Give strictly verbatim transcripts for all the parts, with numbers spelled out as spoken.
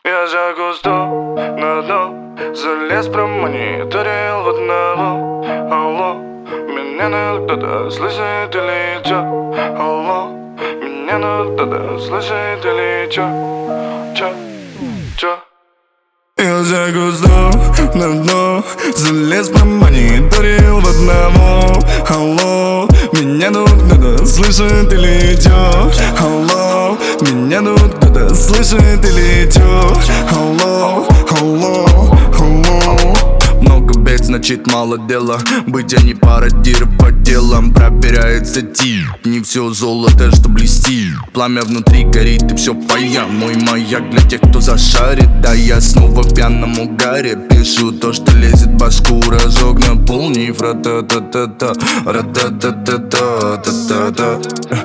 Я за кусту на дно залез, промониторил в одного. Алло, меня надо кто-то слышит или чё? Алло, меня надо кто-то слышит или чё? Чё? Чё? Я за кусту на дно залез, промониторил в одного. Алло, меня тут кто-то слышит или чё? Алло, меня тут кто-то слышит или чё? Алло, алло, алло. Много бед, значит мало дела. Быть, а не пародир по делам. Проверяется тип, не все золото, что блестит. Пламя внутри горит и все пая. Мой маяк для тех, кто зашарит. Да я снова в пьяном угаре пишу то, что лезет в башку. Разок наполнив ра-та-та-та-та, ра-та-та-та-та, та-та-та,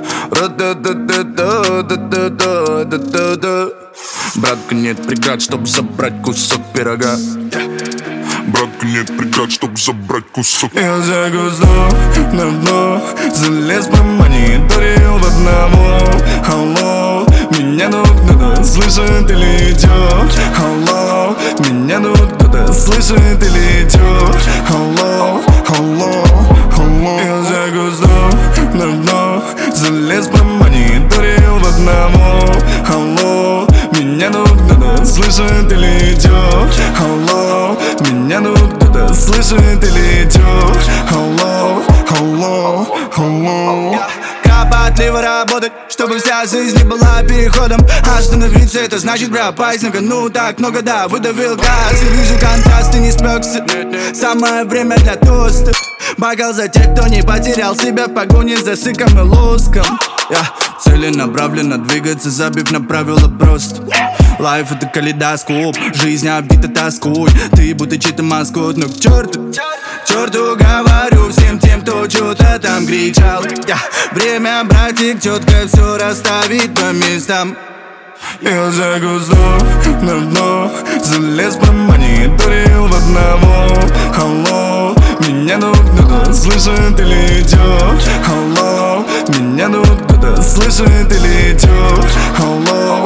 ра-та-та-та-та-та-та-та-та. Братка, нет преград, чтоб забрать кусок пирога. Братка, нет преград, чтоб забрать кусок. Я за кусту на дно залез, промониторил в одного. Алло, меня тут кто-то слышит или чё? Алло, меня тут кто-то слышит или чё? Алло, алло, алло. Я за кусту на дно залез, промониторил в одного. Алло, меня тут кто-то слышит или чё? Алло, меня тут кто-то слышит или чё? Алло, алло, алло. Кропотливо работать, чтобы вся жизнь не была переходом. Остановиться, это значит пропасть на кону. Так много, да, выдавил газ. И вижу контраст, ты не спекся. Самое время для тоста. Бокал за тех, кто не потерял себя в погоне за шиком и лоском. Я целенаправленно двигаться, забив на правила просто. Лайф это калейдоскоп, жизнь обита тоской. Ты будто чей-то маскот, но к черту, черту говорю всем тем, кто что-то там кричал. Я время, братик, четко все расставить по местам. Я за кусту на дно залез, промониторил в одного. Алло, меня тут кто-то слышит или чё? Алло, меня тут кто-то слышит или чё? Алло,